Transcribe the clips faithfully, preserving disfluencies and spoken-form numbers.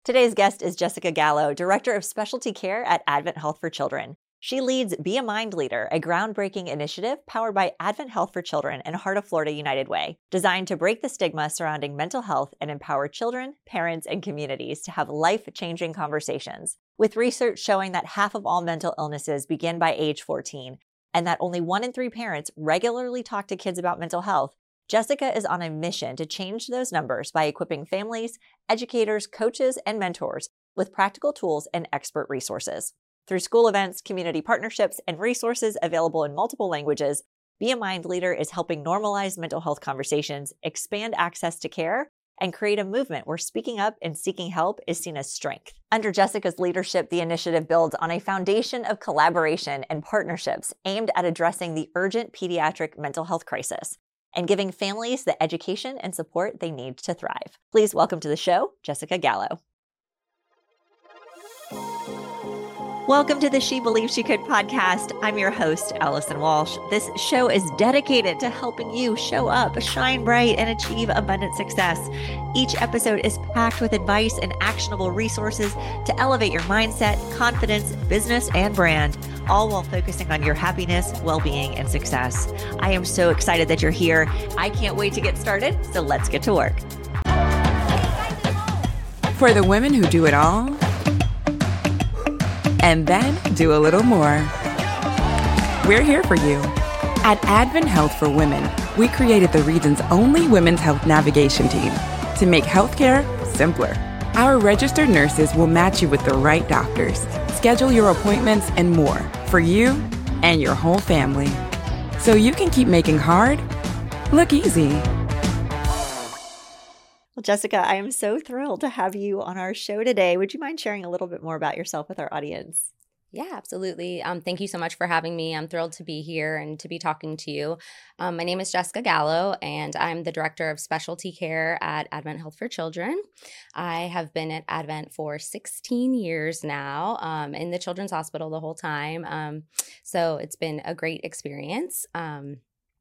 Today's guest is Jessica Gallo, Director of Specialty Care at Advent Health for Children. She leads Be a Mind Leader, a groundbreaking initiative powered by Advent Health for Children and Heart of Florida United Way, designed to break the stigma surrounding mental health and empower children, parents, and communities to have life-changing conversations. With research showing that half of all mental illnesses begin by age fourteen, and that only one in three parents regularly talk to kids about mental health, Jessica is on a mission to change those numbers by equipping families, educators, coaches, and mentors with practical tools and expert resources. Through school events, community partnerships, and resources available in multiple languages, Be a Mind Leader is helping normalize mental health conversations, expand access to care, and create a movement where speaking up and seeking help is seen as strength. Under Jessica's leadership, the initiative builds on a foundation of collaboration and partnerships aimed at addressing the urgent pediatric mental health crisis and giving families the education and support they need to thrive. Please welcome to the show, Jessica Gallo. Welcome to the She Believes She Could podcast. I'm your host, Allison Walsh. This show is dedicated to helping you show up, shine bright, and achieve abundant success. Each episode is packed with advice and actionable resources to elevate your mindset, confidence, business, and brand, all while focusing on your happiness, well-being, and success. I am so excited that you're here. I can't wait to get started, so let's get to work. For the women who do it all, and then do a little more. We're here for you. At Advent Health for Women, we created the region's only women's health navigation team to make healthcare simpler. Our registered nurses will match you with the right doctors, schedule your appointments, and more for you and your whole family. So you can keep making hard look easy. Well, Jessica, I am so thrilled to have you on our show today. Would you mind sharing a little bit more about yourself with our audience? Yeah, absolutely. Um, thank you so much for having me. I'm thrilled to be here and to be talking to you. Um, my name is Jessica Gallo, and I'm the Director of Specialty Care at Advent Health for Children. I have been at Advent for sixteen years now, um, in the Children's Hospital the whole time. Um, so it's been a great experience. Um,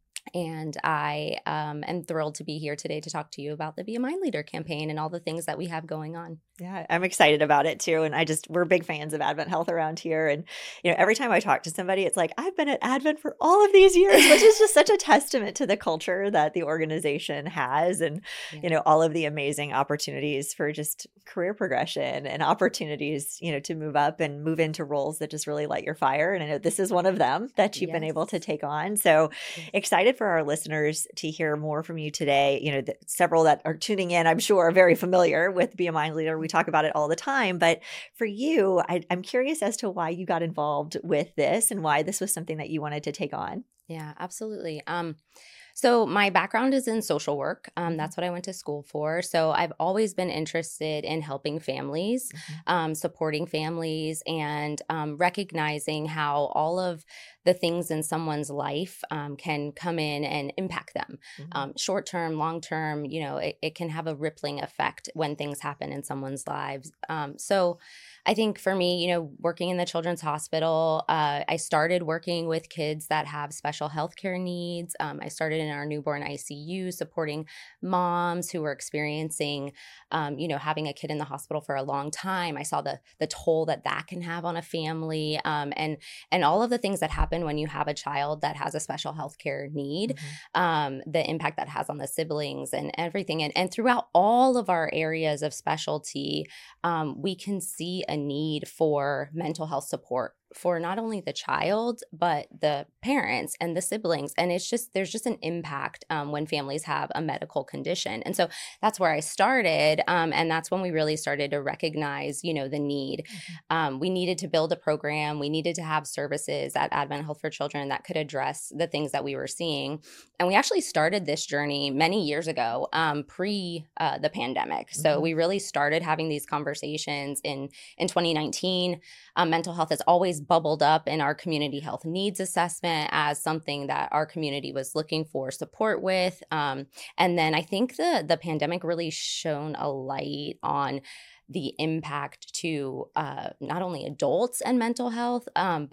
And I um, am thrilled to be here today to talk to you about the Be a Mind Leader campaign and all the things that we have going on. Yeah, I'm excited about it too. And I just, we're big fans of Advent Health around here. And, you know, every time I talk to somebody, it's like, I've been at Advent for all of these years, which is just such a testament to the culture that the organization has and, yeah. you know, all of the amazing opportunities for just career progression and opportunities, you know, to move up and move into roles that just really light your fire. And I know this is one of them that you've yes. been able to take on. So yes. excited for our listeners to hear more from you today. You know, the, several that are tuning in, I'm sure, are very familiar with Be a Mind Leader. We talk about it all the time. But for you, I, I'm curious as to why you got involved with this and why this was something that you wanted to take on. Yeah, absolutely. Um, So my background is in social work. Um, that's what I went to school for. So I've always been interested in helping families, mm-hmm. um, supporting families, and um, recognizing how all of the things in someone's life um, can come in and impact them. Mm-hmm. Um, short term, long term, you know, it, it can have a rippling effect when things happen in someone's lives. Um, so I think for me, you know, working in the Children's Hospital, uh, I started working with kids that have special healthcare needs. Um, I started in our newborn I C U, supporting moms who were experiencing, um, you know, having a kid in the hospital for a long time. I saw the the toll that that can have on a family, um, and and all of the things that happen when you have a child that has a special healthcare need, mm-hmm. um, the impact that has on the siblings and everything. And, and throughout all of our areas of specialty, um, we can see a need for mental health support for not only the child, but the parents and the siblings. And it's just, there's just an impact um, when families have a medical condition. And so that's where I started. Um, and that's when we really started to recognize, you know, the need. Mm-hmm. Um, we needed to build a program. We needed to have services at Advent Health for Children that could address the things that we were seeing. And we actually started this journey many years ago, um, pre uh, the pandemic. Mm-hmm. So we really started having these conversations in, in twenty nineteen. Um, mental health has always bubbled up in our community health needs assessment as something that our community was looking for support with. Um, and then I think the the pandemic really shone a light on the impact to uh, not only adults and mental health, um, but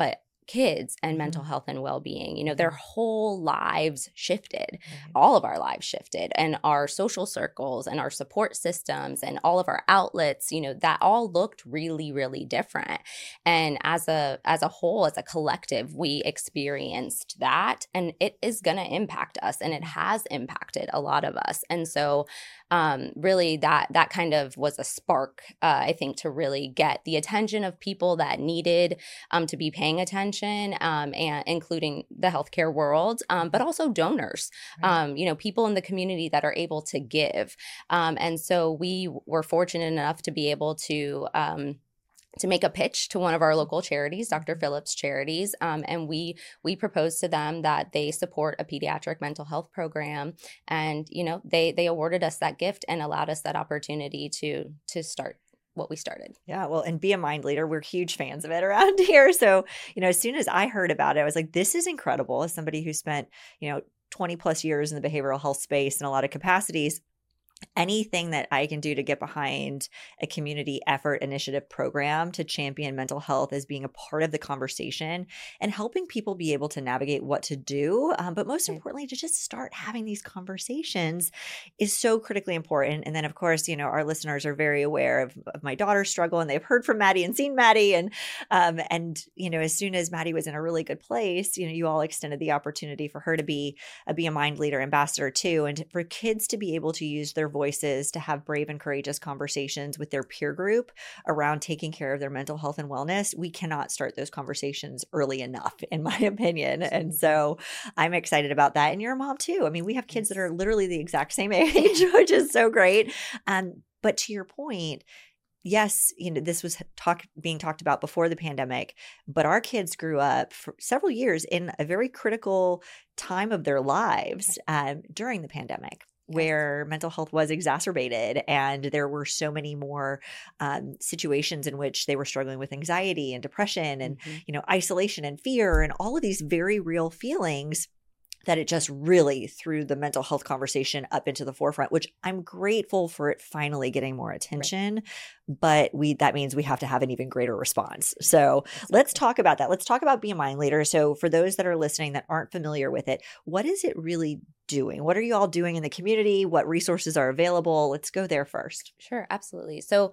kids and Mm-hmm. mental health and well-being. You know, their whole lives shifted. Right. All of our lives shifted, and our social circles and our support systems and all of our outlets, you know, that all looked really, really different. And as a as a whole, as a collective, we experienced that, and it is going to impact us, and it has impacted a lot of us. And so um, really that that kind of was a spark, uh, I think, to really get the attention of people that needed um, to be paying attention, um, and including the healthcare world, um, but also donors, Right. um, you know, people in the community that are able to give. Um, and so we were fortunate enough to be able to um, to make a pitch to one of our local charities, Doctor Phillips Charities, um, and we we proposed to them that they support a pediatric mental health program, and you know they they awarded us that gift and allowed us that opportunity to to start what we started. Yeah, well, and Be a Mind Leader, we're huge fans of it around here. So, you know, as soon as I heard about it, I was like, this is incredible. As somebody who spent, you know, twenty plus years in the behavioral health space in a lot of capacities, anything that I can do to get behind a community effort initiative program to champion mental health as being a part of the conversation and helping people be able to navigate what to do, um, but most Right. importantly, to just start having these conversations is so critically important. And then, of course, you know, our listeners are very aware of, of my daughter's struggle, and they've heard from Maddie and seen Maddie. And, um, and, you know, as soon as Maddie was in a really good place, you know, you all extended the opportunity for her to be a Be a Mind Leader ambassador too, and for kids to be able to use their voices to have brave and courageous conversations with their peer group around taking care of their mental health and wellness. We cannot start those conversations early enough, in my opinion. And so I'm excited about that. And you're a mom too. I mean, we have kids that are literally the exact same age, which is so great. Um, but to your point, yes, you know, this was talk being talked about before the pandemic, but our kids grew up for several years in a very critical time of their lives um, during the pandemic, where mental health was exacerbated, and there were so many more um, situations in which they were struggling with anxiety and depression and, Mhm. you know, isolation and fear and all of these very real feelings, that it just really threw the mental health conversation up into the forefront, which I'm grateful for it finally getting more attention. Right. But we that means we have to have an even greater response. So exactly. Let's talk about that. Let's talk about Be a Mind Leader. So for those that are listening that aren't familiar with it, what is it really doing? What are you all doing in the community? What resources are available? Let's go there first. Sure, absolutely. So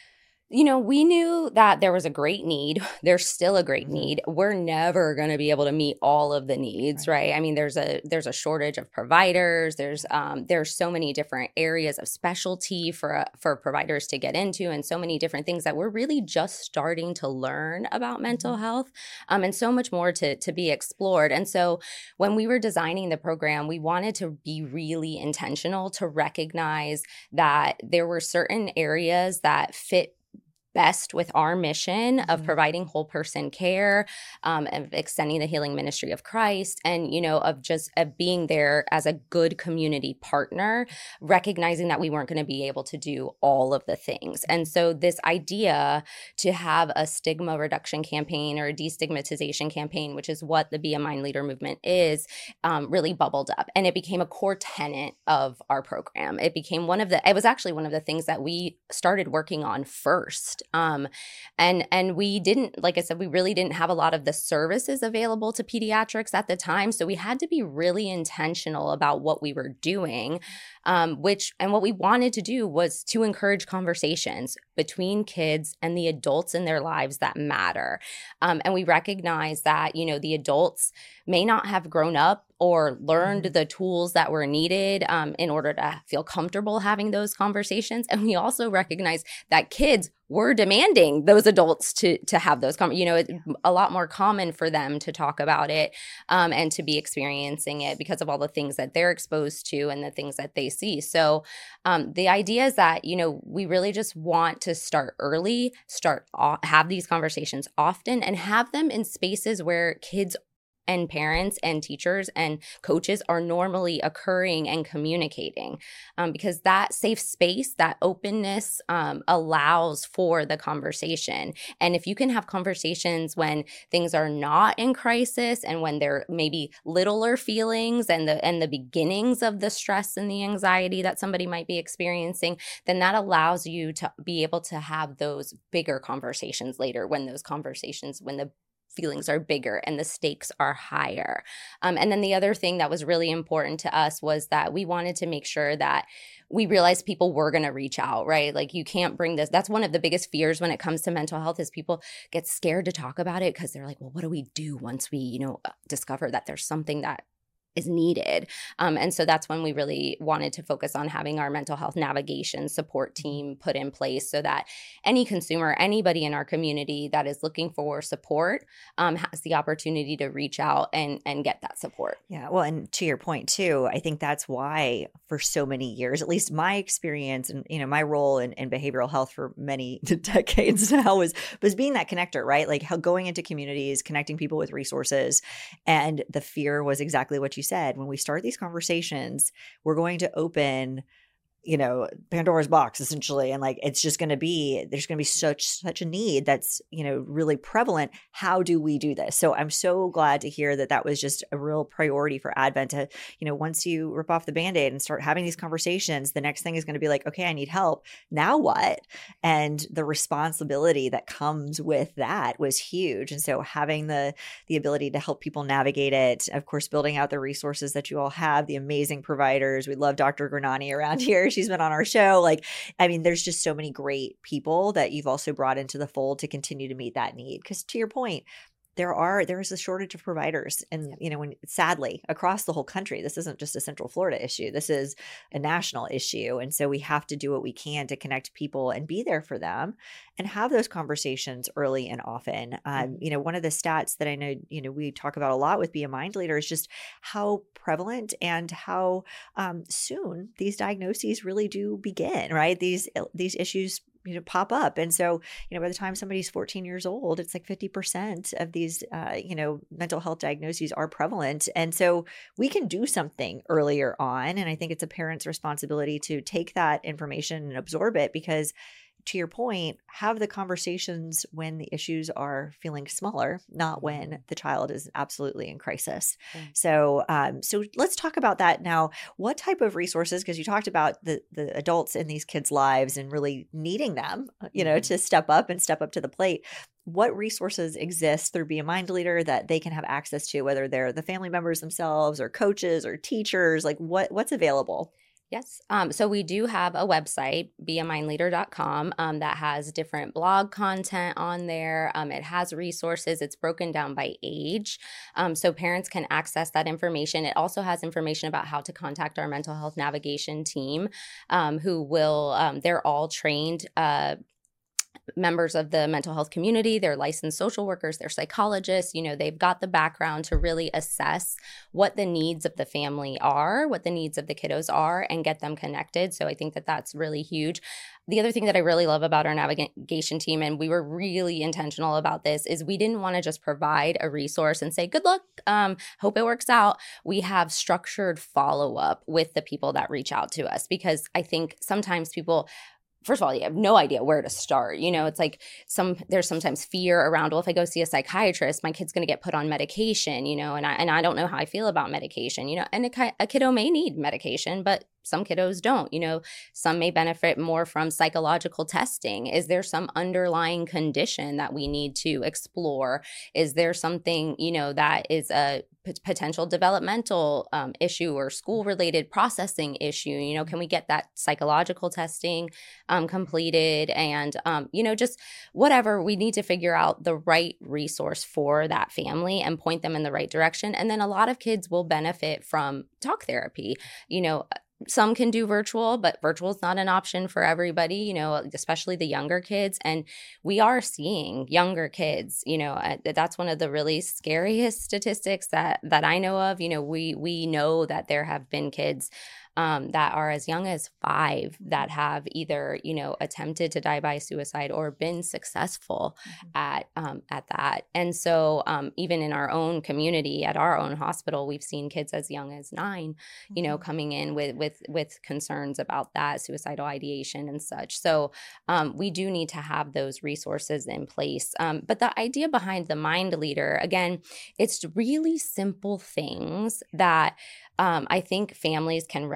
you know, we knew that there was a great need. There's still a great need. We're never going to be able to meet all of the needs, right? right? I mean, there's a there's a shortage of providers. There's um there's so many different areas of specialty for uh, for providers to get into, and so many different things that we're really just starting to learn about mental mm-hmm. health, um, and so much more to to be explored. And so, when we were designing the program, we wanted to be really intentional to recognize that there were certain areas that fit best with our mission mm-hmm. of providing whole person care, um, of extending the healing ministry of Christ, and, you know, of just of being there as a good community partner, recognizing that we weren't going to be able to do all of the things. And so this idea to have a stigma reduction campaign or a destigmatization campaign, which is what the Be a Mind Leader movement is, um, really bubbled up. And it became a core tenet of our program. It became one of the, it was actually one of the things that we started working on first. Um, and, and we didn't, like I said, we really didn't have a lot of the services available to pediatrics at the time. So we had to be really intentional about what we were doing, um, which, and what we wanted to do was to encourage conversations between kids and the adults in their lives that matter. Um, and we recognize that, you know, the adults may not have grown up or learned the tools that were needed um, in order to feel comfortable having those conversations. And we also recognize that kids were demanding those adults to to have those, com- you know, it's a lot more common for them to talk about it um, and to be experiencing it because of all the things that they're exposed to and the things that they see. So um, the idea is that, you know, we really just want to start early, start have these conversations often, and have them in spaces where kids and parents and teachers and coaches are normally occurring and communicating, um, because that safe space, that openness um, allows for the conversation. And if you can have conversations when things are not in crisis and when there may be littler feelings and the and the beginnings of the stress and the anxiety that somebody might be experiencing, then that allows you to be able to have those bigger conversations later when those conversations, when the feelings are bigger and the stakes are higher. Um, and then the other thing that was really important to us was that we wanted to make sure that we realized people were going to reach out, right? Like you can't bring this. That's one of the biggest fears when it comes to mental health is people get scared to talk about it because they're like, well, what do we do once we, you know, discover that there's something that is needed. Um, and so that's when we really wanted to focus on having our mental health navigation support team put in place so that any consumer, anybody in our community that is looking for support um, has the opportunity to reach out and, and get that support. Yeah. Well, and to your point too, I think that's why for so many years, at least my experience and, you know, my role in, in behavioral health for many decades now was, was being that connector, right? Like how going into communities, connecting people with resources. And the fear was exactly what you said. When we start these conversations, we're going to open, you know, Pandora's box essentially. And like, it's just going to be, there's going to be such, such a need that's, you know, really prevalent. How do we do this? So I'm so glad to hear that that was just a real priority for Advent to, you know, once you rip off the Band-Aid and start having these conversations, the next thing is going to be like, okay, I need help. Now what? And the responsibility that comes with that was huge. And so having the, the ability to help people navigate it, of course, building out the resources that you all have, the amazing providers. We love Doctor Granani around here. She's been on our show. Like, I mean, there's just so many great people that you've also brought into the fold to continue to meet that need. Because to your point, there are there is a shortage of providers, and you know, when sadly across the whole country, this isn't just a Central Florida issue. This is a national issue, and so we have to do what we can to connect people and be there for them, and have those conversations early and often. Um, you know, one of the stats that I know, you know, we talk about a lot with Be a Mind Leader is just how prevalent and how um, soon these diagnoses really do begin. Right, these these issues, you know, pop up. And so, you know, by the time somebody's fourteen years old, it's like fifty percent of these, uh, you know, mental health diagnoses are prevalent. And so we can do something earlier on. And I think it's a parent's responsibility to take that information and absorb it because, to your point, have the conversations when the issues are feeling smaller, not when the child is absolutely in crisis. Mm-hmm. So, um, so let's talk about that now. What type of resources? Because you talked about the the adults in these kids' lives and really needing them, you know, mm-hmm. to step up and step up to the plate. What resources exist through Be a Mind Leader that they can have access to, whether they're the family members themselves or coaches or teachers? Like, what what's available? Yes. Um, so we do have a website, be a mind leader dot com, um, that has different blog content on there. Um, it has resources. It's broken down by age. Um, so parents can access that information. It also has information about how to contact our mental health navigation team, um, who will, um, they're all trained uh members of the mental health community. They're licensed social workers, they're psychologists. You know, they've got the background to really assess what the needs of the family are, what the needs of the kiddos are, and get them connected. So I think that that's really huge. The other thing that I really love about our navigation team, and we were really intentional about this, is we didn't want to just provide a resource and say, good luck, um, hope it works out. We have structured follow-up with the people that reach out to us, because I think sometimes people, first of all, you have no idea where to start. You know, it's like some there's sometimes fear around, well, if I go see a psychiatrist, my kid's going to get put on medication, you know, and I and I don't know how I feel about medication, you know, and a, a kiddo may need medication, but some kiddos don't. You know, some may benefit more from psychological testing. Is there some underlying condition that we need to explore? Is there something, you know, that is a p- potential developmental um, issue or school-related processing issue? You know, can we get that psychological testing um, completed? And, um, you know, just whatever, we need to figure out the right resource for that family and point them in the right direction. And then a lot of kids will benefit from talk therapy. You know, some can do virtual, but virtual is not an option for everybody, you know, especially the younger kids. And we are seeing younger kids, you know, uh, that's one of the really scariest statistics that that I know of. You know, we we know that there have been kids um, that are as young as five that have either, you know, attempted to die by suicide or been successful mm-hmm. at um, at that. And so um, even in our own community, at our own hospital, we've seen kids as young as nine, mm-hmm. you know, coming in with with with concerns about that, suicidal ideation and such. So um, we do need to have those resources in place. Um, but the idea behind the Mind Leader, again, it's really simple things that um, I think families can resonate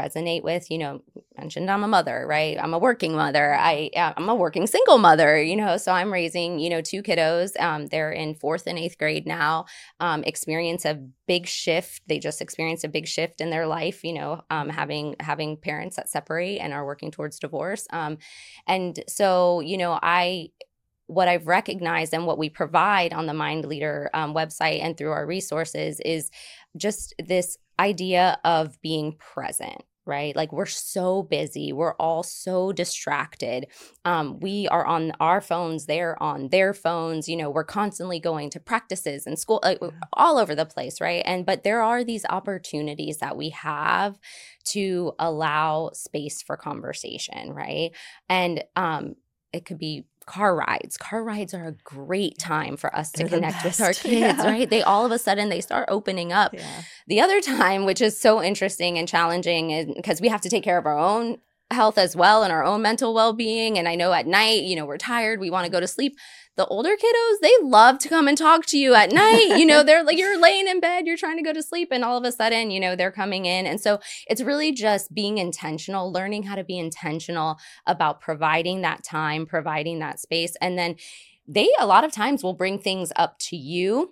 resonate with. You know, mentioned I'm a mother, right? I'm a working mother. I, I'm a working single mother, you know, so I'm raising, you know, two kiddos. Um, they're in fourth and eighth grade now, um, experience a big shift. They just experienced a big shift in their life, you know, um, having having parents that separate and are working towards divorce. Um, and so, you know, I what I've recognized and what we provide on the Mind Leader um, website and through our resources is just this idea of being present, right? Like we're so busy. We're all so distracted. Um, we are on our phones. They're on their phones. You know, we're constantly going to practices and school, like, all over the place, right? And but there are these opportunities that we have to allow space for conversation, right? And um, it could be car rides. Car rides are a great time for us They're to connect with our best. kids, Yeah. right? They all of a sudden, they start opening up. Yeah. The other time, which is so interesting and challenging, is because we have to take care of our own health as well and our own mental well-being. And I know at night, you know, we're tired, we want to go to sleep. The older kiddos, they love to come and talk to you at night. You know, they're like, you're laying in bed, you're trying to go to sleep, and all of a sudden, you know, they're coming in. And so it's really just being intentional, learning how to be intentional about providing that time, providing that space. And then they, a lot of times, will bring things up to you.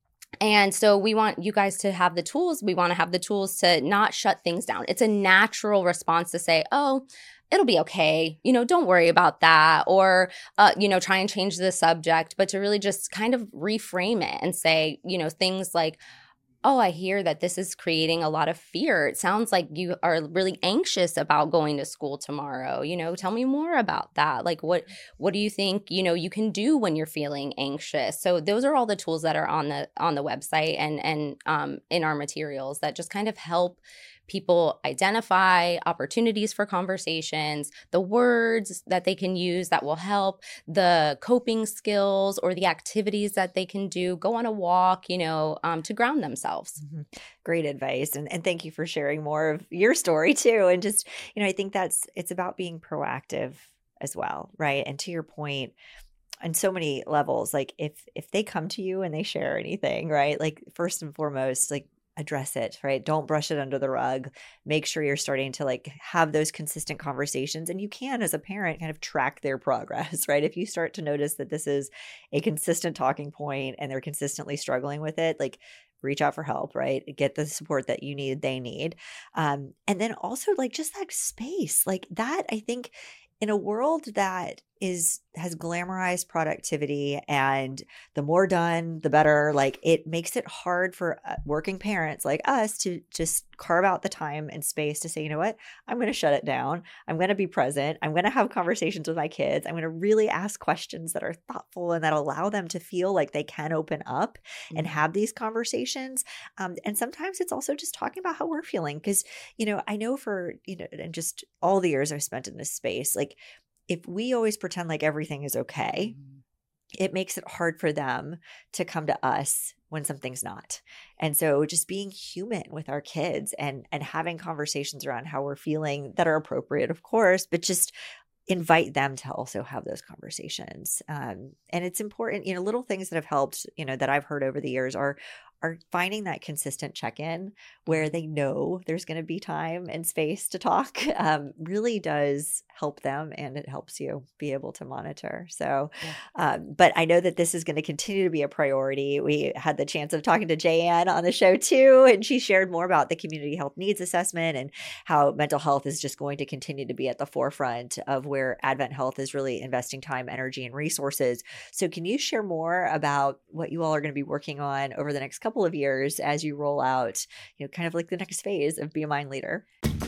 And so we want you guys to have the tools. We want to have the tools to not shut things down. It's a natural response to say, oh, it'll be okay. You know, don't worry about that. Or, uh, you know, try and change the subject, but to really just kind of reframe it and say, you know, things like, oh, I hear that this is creating a lot of fear. It sounds like you are really anxious about going to school tomorrow. You know, tell me more about that. Like, what what do you think, you know, you can do when you're feeling anxious? So those are all the tools that are on the on the website and and um, in our materials that just kind of help people identify opportunities for conversations, the words that they can use that will help, the coping skills or the activities that they can do, go on a walk, you know, um, to ground themselves. Mm-hmm. Great advice. And, and thank you for sharing more of your story too. And just, you know, I think that's, it's about being proactive as well, right? And to your point, on so many levels, like if, if they come to you and they share anything, right? Like first and foremost, like address it, right? Don't brush it under the rug. Make sure you're starting to like have those consistent conversations, and you can, as a parent, kind of track their progress, right? If you start to notice that this is a consistent talking point and they're consistently struggling with it, like reach out for help, right? Get the support that you need, they need. Um, and then also like just that space, like that, I think in a world that is has glamorized productivity and the more done, the better, like it makes it hard for uh, working parents like us to just carve out the time and space to say, you know what, I'm going to shut it down. I'm going to be present. I'm going to have conversations with my kids. I'm going to really ask questions that are thoughtful and that allow them to feel like they can open up mm-hmm. and have these conversations. Um, and sometimes it's also just talking about how we're feeling. Because, you know, I know for, you know, and just all the years I've spent in this space, like if we always pretend like everything is okay, it makes it hard for them to come to us when something's not. And so just being human with our kids and and having conversations around how we're feeling that are appropriate, of course, but just invite them to also have those conversations. Um, and it's important, you know, little things that have helped, you know, that I've heard over the years are are finding that consistent check-in where they know there's going to be time and space to talk um, really does help them, and it helps you be able to monitor. So, yeah. um, but I know that this is going to continue to be a priority. We had the chance of talking to Jayanne on the show too, and she shared more about the community health needs assessment and how mental health is just going to continue to be at the forefront of where Advent Health is really investing time, energy, and resources. So can you share more about what you all are going to be working on over the next couple of years as you roll out, you know, kind of like the next phase of Be a Mind Leader?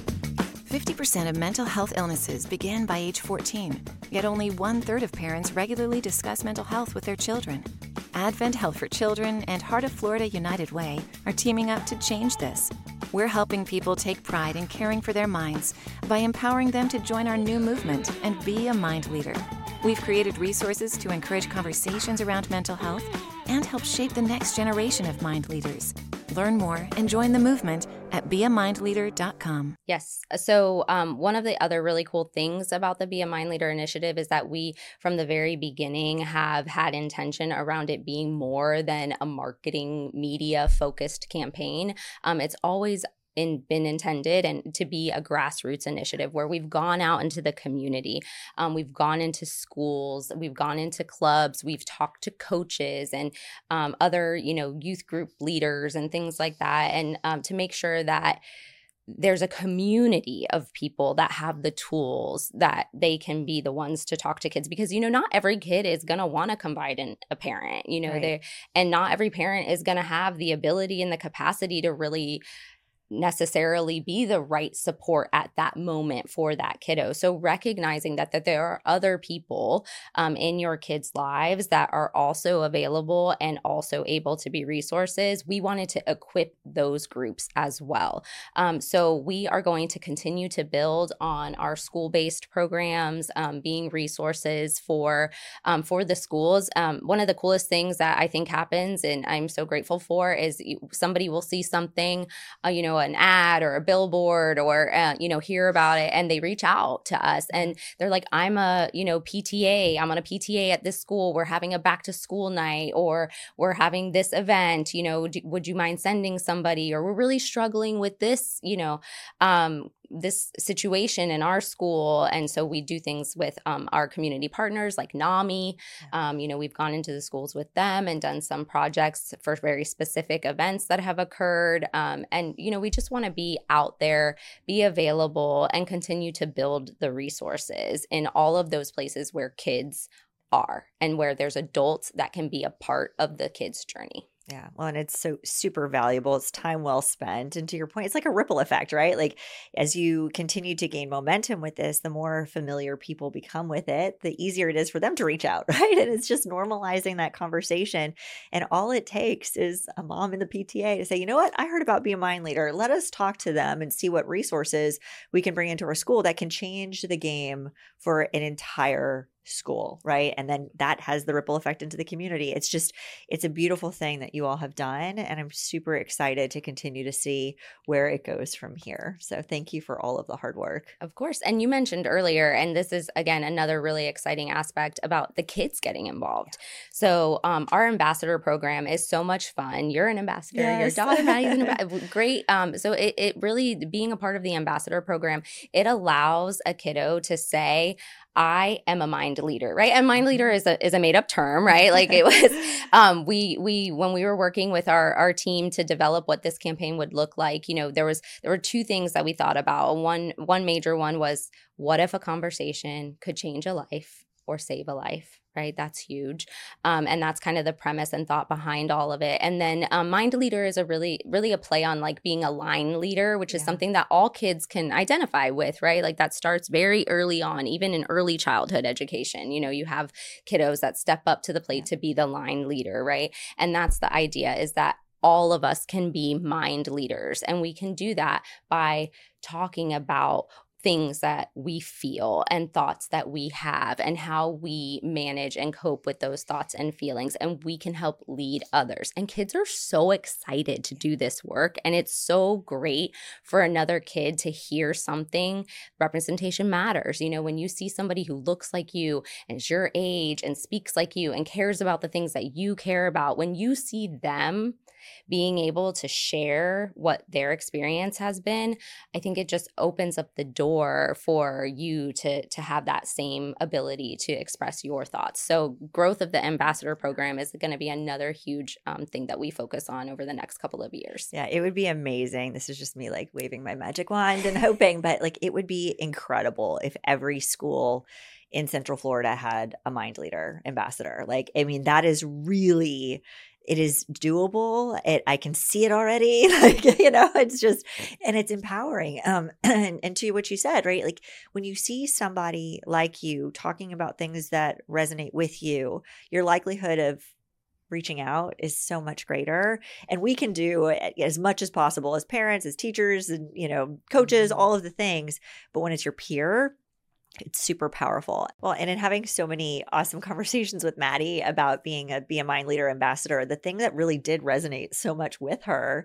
fifty percent of mental health illnesses begin by age fourteen, yet only one-third of parents regularly discuss mental health with their children. Advent Health for Children and Heart of Florida United Way are teaming up to change this. We're helping people take pride in caring for their minds by empowering them to join our new movement and be a mind leader. We've created resources to encourage conversations around mental health and help shape the next generation of mind leaders. Learn more and join the movement at be a mind leader dot com. Yes. So um, one of the other really cool things about the Be a Mind Leader initiative is that we, from the very beginning, have had intention around it being more than a marketing media focused campaign. Um, it's always in, been intended and to be a grassroots initiative where we've gone out into the community. Um, we've gone into schools, we've gone into clubs, we've talked to coaches and um, other, you know, youth group leaders and things like that. And um, to make sure that there's a community of people that have the tools that they can be the ones to talk to kids, because, you know, not every kid is going to want to confide in a parent, you know, Right. they and not every parent is going to have the ability and the capacity to really necessarily be the right support at that moment for that kiddo. So recognizing that that there are other people um, in your kids' lives that are also available and also able to be resources, we wanted to equip those groups as well. Um, so we are going to continue to build on our school-based programs, um, being resources for um, for the schools. Um, one of the coolest things that I think happens, and I'm so grateful for, is somebody will see something, uh, you know, an ad or a billboard or, uh, you know, hear about it, and they reach out to us and they're like, I'm a, you know, P T A, I'm on a P T A at this school. We're having a back to school night, or we're having this event, you know, do, would you mind sending somebody? Or we're really struggling with this, you know, um, this situation in our school. And so we do things with um, our community partners like NAMI. Um, you know, we've gone into the schools with them and done some projects for very specific events that have occurred. Um, and, you know, we just want to be out there, be available, and continue to build the resources in all of those places where kids are and where there's adults that can be a part of the kids' journey. Yeah. Well, and it's so super valuable. It's time well spent. And to your point, it's like a ripple effect, right? Like as you continue to gain momentum with this, the more familiar people become with it, the easier it is for them to reach out, right? And it's just normalizing that conversation. And all it takes is a mom in the P T A to say, you know what? I heard about Be a Mind Leader. Let us talk to them and see what resources we can bring into our school that can change the game for an entire school, right? And then that has the ripple effect into the community. It's just, it's a beautiful thing that you all have done. And I'm super excited to continue to see where it goes from here. So thank you for all of the hard work. Of course. And you mentioned earlier, and this is, again, another really exciting aspect about the kids getting involved. So um, our ambassador program is so much fun. You're an ambassador. Yes. Your daughter, Maddie's an ambassador. Great. Um, so it, it really, being a part of the ambassador program, it allows a kiddo to say, I am a mind leader, right? And mind leader is a is a made up term, right? Like it was, um, we we when we were working with our our team to develop what this campaign would look like, you know, there was there were two things that we thought about. One one major one was, what if a conversation could change a life or save a life? Right? That's huge. Um, and that's kind of the premise and thought behind all of it. And then um, Mind Leader is a really, really a play on like being a line leader, which is Yeah. something that all kids can identify with, right? Like that starts very early on, even in early childhood education. You know, you have kiddos that step up to the plate Yeah. to be the line leader, right? And that's the idea, is that all of us can be mind leaders. And we can do that by talking about things that we feel and thoughts that we have and how we manage and cope with those thoughts and feelings. And we can help lead others. And kids are so excited to do this work. And it's so great for another kid to hear something. Representation matters. You know, when you see somebody who looks like you and is your age and speaks like you and cares about the things that you care about, when you see them being able to share what their experience has been, I think it just opens up the door for you to, to have that same ability to express your thoughts. So growth of the ambassador program is going to be another huge um, thing that we focus on over the next couple of years. Yeah, it would be amazing. This is just me like waving my magic wand and hoping, but like it would be incredible if every school in Central Florida had a Mind Leader ambassador. Like, I mean, that is really, it is doable. It, I can see it already. Like, you know, it's just, and it's empowering. Um, and, and to what you said, right? Like when you see somebody like you talking about things that resonate with you, your likelihood of reaching out is so much greater. And we can do as much as possible as parents, as teachers, and, you know, coaches, Mm-hmm. all of the things. But when it's your peer, it's super powerful. Well, and in having so many awesome conversations with Maddie about being a Be a Mind Leader ambassador, the thing that really did resonate so much with her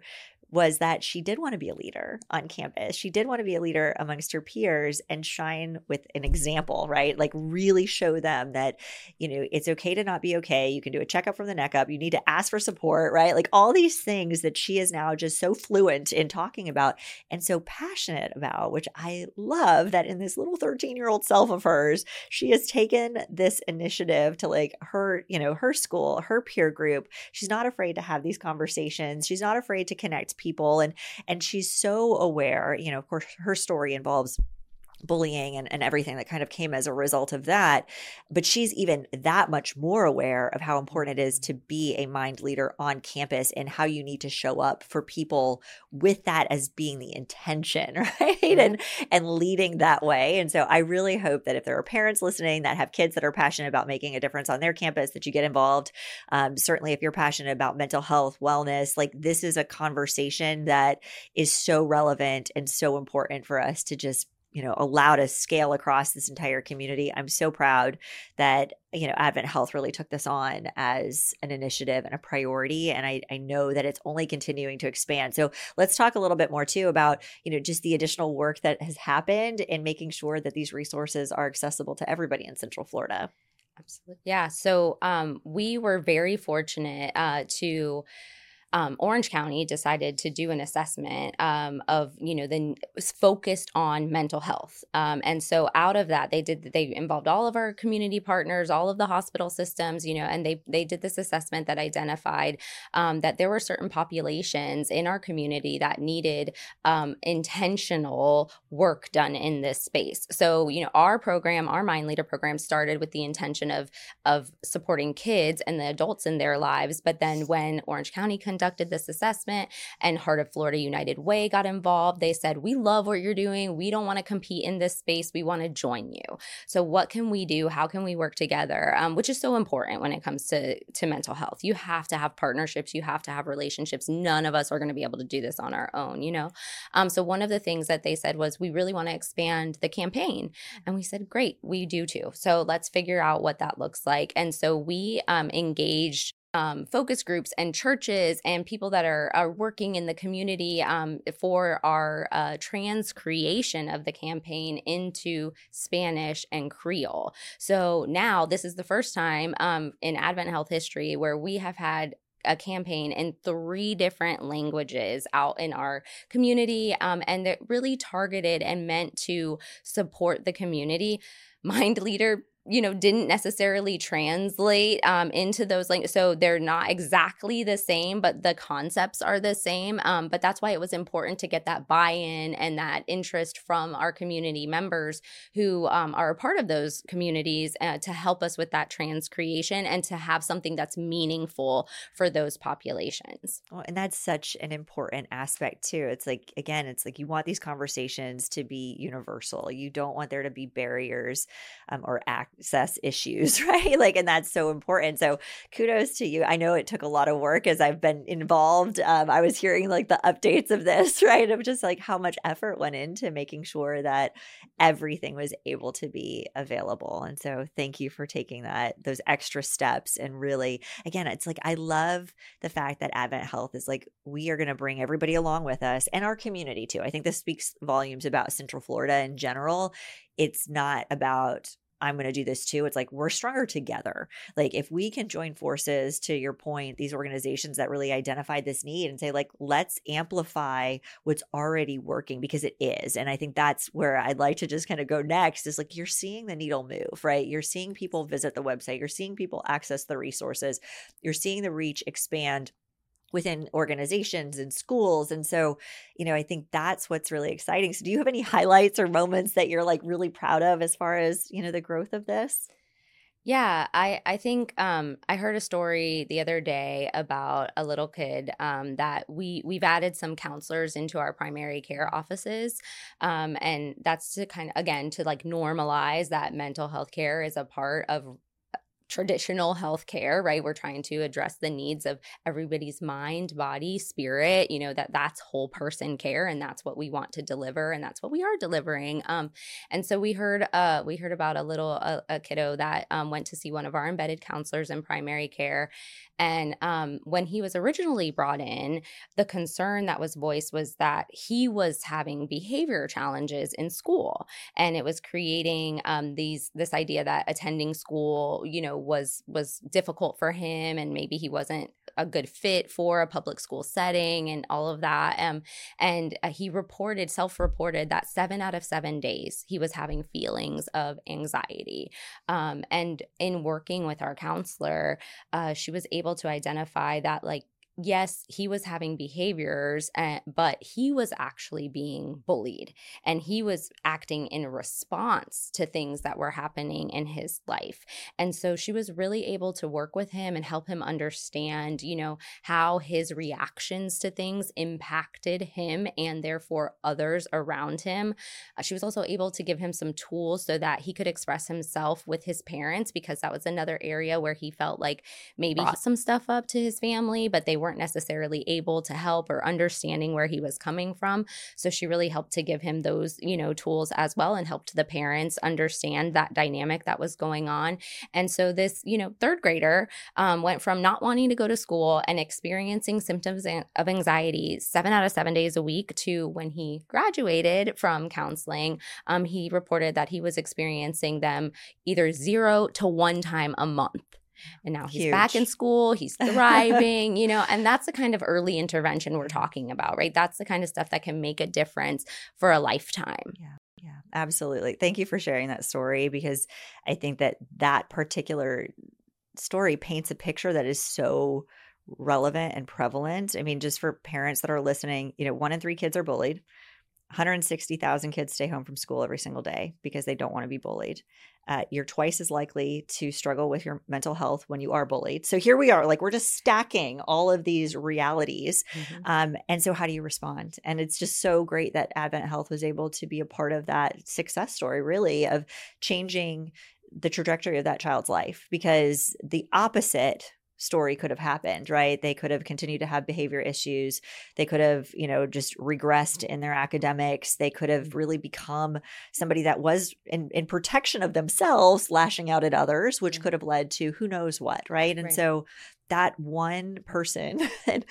was that she did want to be a leader on campus. She did want to be a leader amongst her peers and shine with an example, right? Like really show them that, you know, it's okay to not be okay. You can do a checkup from the neck up. You need to ask for support, right? Like all these things that she is now just so fluent in talking about and so passionate about, which I love that in this little thirteen-year-old self of hers, she has taken this initiative to like her, you know, her school, her peer group. She's not afraid to have these conversations. She's not afraid to connect people. And, and she's so aware, you know, of course, her story involves bullying and, and everything that kind of came as a result of that. But she's even that much more aware of how important it is to be a mind leader on campus and how you need to show up for people with that as being the intention, right? And, and leading that way. And so I really hope that if there are parents listening that have kids that are passionate about making a difference on their campus, that you get involved. Um, certainly if you're passionate about mental health, wellness, like this is a conversation that is so relevant and so important for us to just you know, allow to scale across this entire community. I'm so proud that, you know, Advent Health really took this on as an initiative and a priority. And I, I know that it's only continuing to expand. So let's talk a little bit more too about, you know, just the additional work that has happened in making sure that these resources are accessible to everybody in Central Florida. Absolutely. Yeah. So um, we were very fortunate uh, to Um, Orange County decided to do an assessment um, of, you know, then focused on mental health. Um, and so out of that, they did, they involved all of our community partners, all of the hospital systems, you know, and they, they did this assessment that identified um, that there were certain populations in our community that needed um, intentional work done in this space. So, you know, our program, our Mind Leader program started with the intention of, of supporting kids and the adults in their lives. But then when Orange County conducted this assessment and Heart of Florida United Way got involved, they said, we love what you're doing. We don't want to compete in this space. We want to join you. So what can we do? How can we work together? Um, which is so important when it comes to, to mental health. You have to have partnerships. You have to have relationships. None of us are going to be able to do this on our own, you know? Um, so one of the things that they said was, we really want to expand the campaign. And we said, great, we do too. So let's figure out what that looks like. And so we um, engaged Um, focus groups and churches and people that are, are working in the community um, for our uh, transcreation of the campaign into Spanish and Creole. So now this is the first time um, in Advent Health history where we have had a campaign in three different languages out in our community, um, and they're really targeted and meant to support the community. Mind Leader, you know, didn't necessarily translate um, into those languages. So they're not exactly the same, but the concepts are the same. Um, but that's why it was important to get that buy-in and that interest from our community members who um, are a part of those communities uh, to help us with that transcreation and to have something that's meaningful for those populations. Well, and that's such an important aspect too. It's like, again, it's like you want these conversations to be universal. You don't want there to be barriers um, or access issues, right? Like, and that's so important. So kudos to you. I know it took a lot of work as I've been involved. Um, I was hearing like the updates of this, right? Of just like how much effort went into making sure that everything was able to be available. And so thank you for taking that, those extra steps. And really, again, it's like, I love the fact that Advent Health is like, we are going to bring everybody along with us and our community too. I think this speaks volumes about Central Florida in general. It's not about, I'm going to do this too. It's like, we're stronger together. Like if we can join forces, to your point, these organizations that really identified this need and say like, let's amplify what's already working, because it is. And I think that's where I'd like to just kind of go next, is like, you're seeing the needle move, right? You're seeing people visit the website. You're seeing people access the resources. You're seeing the reach expand within organizations and schools. And so, you know, I think that's what's really exciting. So do you have any highlights or moments that you're like really proud of as far as, you know, the growth of this? Yeah, I, I think um, I heard a story the other day about a little kid um, that we, we've added some counselors into our primary care offices. Um, and that's to kind of, again, to like normalize that mental health care is a part of traditional healthcare, right? We're trying to address the needs of everybody's mind, body, spirit, you know, that that's whole person care. And that's what we want to deliver. And that's what we are delivering. Um, and so we heard, uh, we heard about a little, a, a kiddo that um, went to see one of our embedded counselors in primary care. And um, when he was originally brought in, the concern that was voiced was that he was having behavior challenges in school. And it was creating um, these, this idea that attending school, you know, was was difficult for him, and maybe he wasn't a good fit for a public school setting and all of that. Um, and uh, he reported, self-reported that seven out of seven days he was having feelings of anxiety. Um, and in working with our counselor, uh, she was able to identify that, like, yes, he was having behaviors, uh, but he was actually being bullied, and he was acting in response to things that were happening in his life. And so she was really able to work with him and help him understand, you know, how his reactions to things impacted him and therefore others around him. Uh, she was also able to give him some tools so that he could express himself with his parents, because that was another area where he felt like maybe brought some stuff up to his family, but they weren't necessarily able to help or understanding where he was coming from. So she really helped to give him those, you know, tools as well, and helped the parents understand that dynamic that was going on. And so this, you know, third grader um, went from not wanting to go to school and experiencing symptoms of anxiety seven out of seven days a week to, when he graduated from counseling, um, he reported that he was experiencing them either zero to one time a month. And now he's Huge. Back in school, he's thriving, you know, and that's the kind of early intervention we're talking about, right? That's the kind of stuff that can make a difference for a lifetime. Yeah. Yeah, absolutely. Thank you for sharing that story, because I think that that particular story paints a picture that is so relevant and prevalent. I mean, just for parents that are listening, you know, one in three kids are bullied. one hundred sixty thousand kids stay home from school every single day because they don't want to be bullied. Uh, you're twice as likely to struggle with your mental health when you are bullied. So here we are, like, we're just stacking all of these realities. Mm-hmm. Um, and so how do you respond? And it's just so great that Advent Health was able to be a part of that success story, really, of changing the trajectory of that child's life, because the opposite story could have happened, right? They could have continued to have behavior issues. They could have, you know, just regressed in their academics. They could have really become somebody that was in, in protection of themselves, lashing out at others, which could have led to who knows what, right? And right. so that one person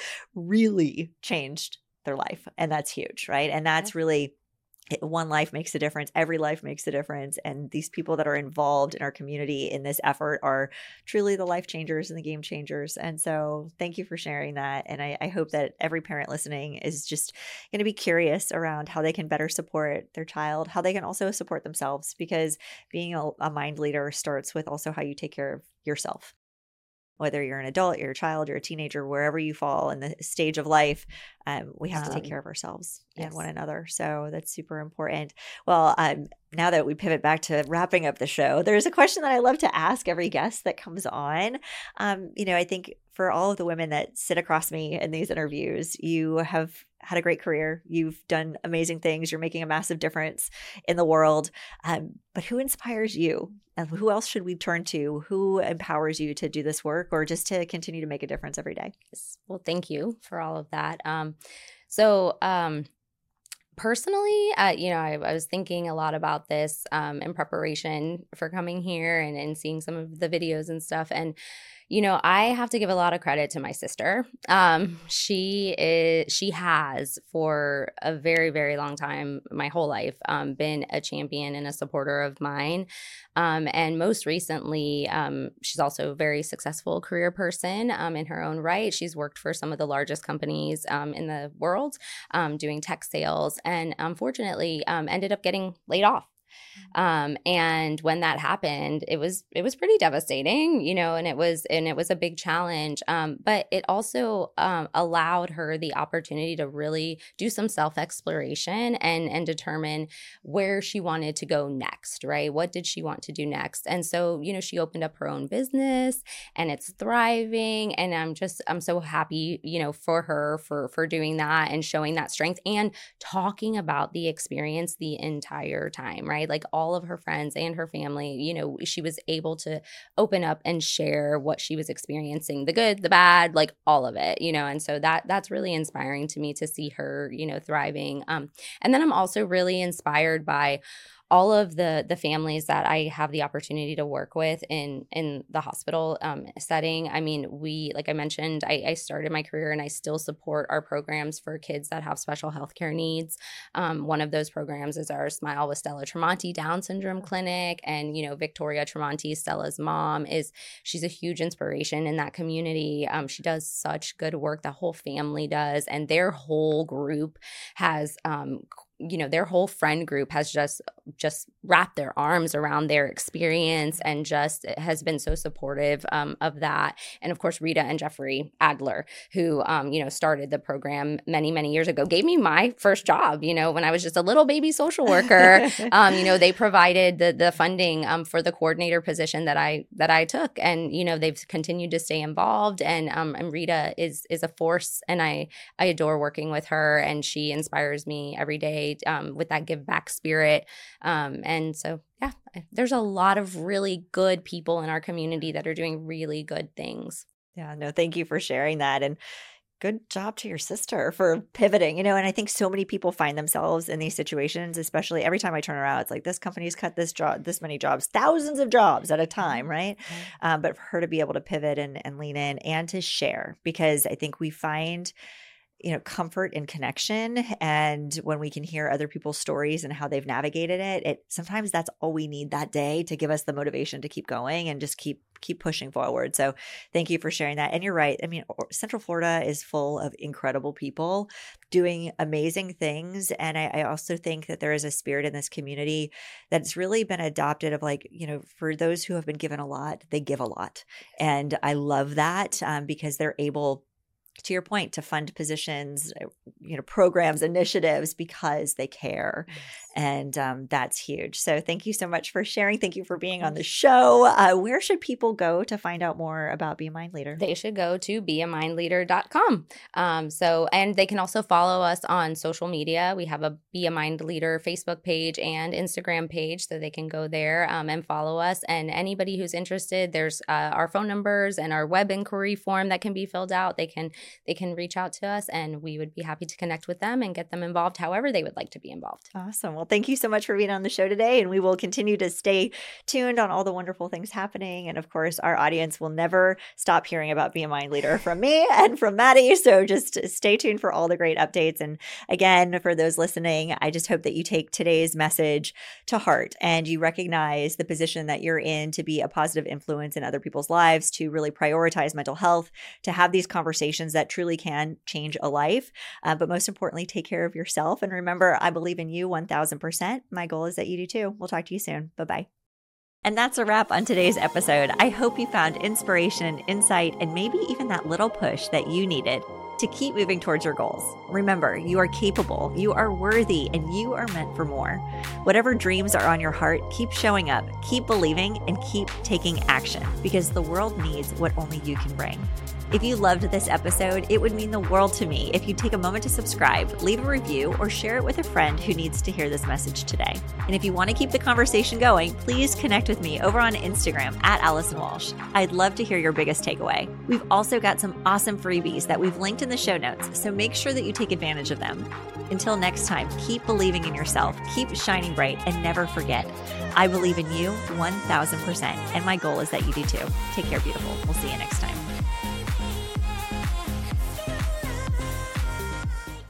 really changed their life. And that's huge, right? And that's yeah. really one life makes a difference. Every life makes a difference. And these people that are involved in our community in this effort are truly the life changers and the game changers. And so thank you for sharing that. And I, I hope that every parent listening is just going to be curious around how they can better support their child, how they can also support themselves, because being a, a mind leader starts with also how you take care of yourself. Whether you're an adult, you're a child, you're a teenager, wherever you fall in the stage of life, um, we have um, to take care of ourselves yes. and one another. So that's super important. Well, um, now that we pivot back to wrapping up the show, there's a question that I love to ask every guest that comes on. Um, you know, I think for all of the women that sit across me in these interviews, you have had a great career. You've done amazing things. You're making a massive difference in the world. Um, but who inspires you? And who else should we turn to? Who empowers you to do this work, or just to continue to make a difference every day? Well, thank you for all of that. Um, so um, personally, uh, you know, I, I was thinking a lot about this um, in preparation for coming here and, and seeing some of the videos and stuff. And you know, I have to give a lot of credit to my sister. Um, she is, she has for a very, very long time, my whole life, um, been a champion and a supporter of mine. Um, and most recently, um, she's also a very successful career person um, in her own right. She's worked for some of the largest companies um, in the world um, doing tech sales, and unfortunately um, ended up getting laid off. Um, and when that happened, it was, it was pretty devastating, you know, and it was, and it was a big challenge. Um, but it also, um, allowed her the opportunity to really do some self-exploration and, and determine where she wanted to go next, right? What did she want to do next? And so, you know, she opened up her own business and it's thriving. And I'm just, I'm so happy, you know, for her, for, for doing that and showing that strength and talking about the experience the entire time, right? night, like all of her friends and her family, you know, she was able to open up and share what she was experiencing, the good, the bad, like all of it, you know, and so that that's really inspiring to me to see her, you know, thriving. Um, and then I'm also really inspired by all of the the families that I have the opportunity to work with in in the hospital um, setting. I mean, we, like I mentioned, I, I started my career and I still support our programs for kids that have special healthcare needs. Um, one of those programs is our Smile with Stella Tremonti Down Syndrome Clinic. And, you know, Victoria Tremonti, Stella's mom, is she's a huge inspiration in that community. Um, she does such good work. The whole family does. And their whole group has um, you know, their whole friend group has just just wrapped their arms around their experience and just has been so supportive um, of that. And of course, Rita and Jeffrey Adler, who, um, you know, started the program many, many years ago, gave me my first job, you know, when I was just a little baby social worker. um, you know, they provided the the funding um, for the coordinator position that I that I took. And, you know, they've continued to stay involved. And um, and Rita is is a force. And I, I adore working with her. And she inspires me every day Um, with that give back spirit. Um, and so, yeah, there's a lot of really good people in our community that are doing really good things. Yeah, no, thank you for sharing that. And good job to your sister for pivoting, you know, and I think so many people find themselves in these situations, especially every time I turn around, it's like, this company's cut this job, this many jobs, thousands of jobs at a time, right? Mm-hmm. Um, but for her to be able to pivot and, and lean in and to share, because I think we find you know, comfort in connection. And when we can hear other people's stories and how they've navigated it, it sometimes that's all we need that day to give us the motivation to keep going and just keep keep pushing forward. So thank you for sharing that. And you're right. I mean, Central Florida is full of incredible people doing amazing things. And I, I also think that there is a spirit in this community that's really been adopted of like, you know, for those who have been given a lot, they give a lot. And I love that um, because they're able, to your point, to fund positions, you know, programs, initiatives because they care. Yes. And um, that's huge. So thank you so much for sharing. Thank you for being on the show. Uh, where should people go to find out more about Be a Mind Leader? They should go to be a mind leader dot com. Um, so, and they can also follow us on social media. We have a Be a Mind Leader Facebook page and Instagram page, so they can go there um, and follow us. And anybody who's interested, there's uh, our phone numbers and our web inquiry form that can be filled out. They can They can reach out to us and we would be happy to connect with them and get them involved however they would like to be involved. Awesome. Well, thank you so much for being on the show today. And we will continue to stay tuned on all the wonderful things happening. And of course, our audience will never stop hearing about Be a Mind Leader from me and from Maddie. So just stay tuned for all the great updates. And again, for those listening, I just hope that you take today's message to heart and you recognize the position that you're in to be a positive influence in other people's lives, to really prioritize mental health, to have these conversations that truly can change a life. Uh, but most importantly, take care of yourself. And remember, I believe in you one thousand percent. My goal is that you do too. We'll talk to you soon. Bye-bye. And that's a wrap on today's episode. I hope you found inspiration, insight, and maybe even that little push that you needed to keep moving towards your goals. Remember, you are capable, you are worthy, and you are meant for more. Whatever dreams are on your heart, keep showing up, keep believing, and keep taking action because the world needs what only you can bring. If you loved this episode, it would mean the world to me if you take a moment to subscribe, leave a review, or share it with a friend who needs to hear this message today. And if you want to keep the conversation going, please connect with me over on Instagram at Allison Walsh. I'd love to hear your biggest takeaway. We've also got some awesome freebies that we've linked in the show notes, so make sure that you take advantage of them. Until next time, keep believing in yourself, keep shining bright, and never forget, I believe in you one thousand percent, and my goal is that you do too. Take care, beautiful. We'll see you next time.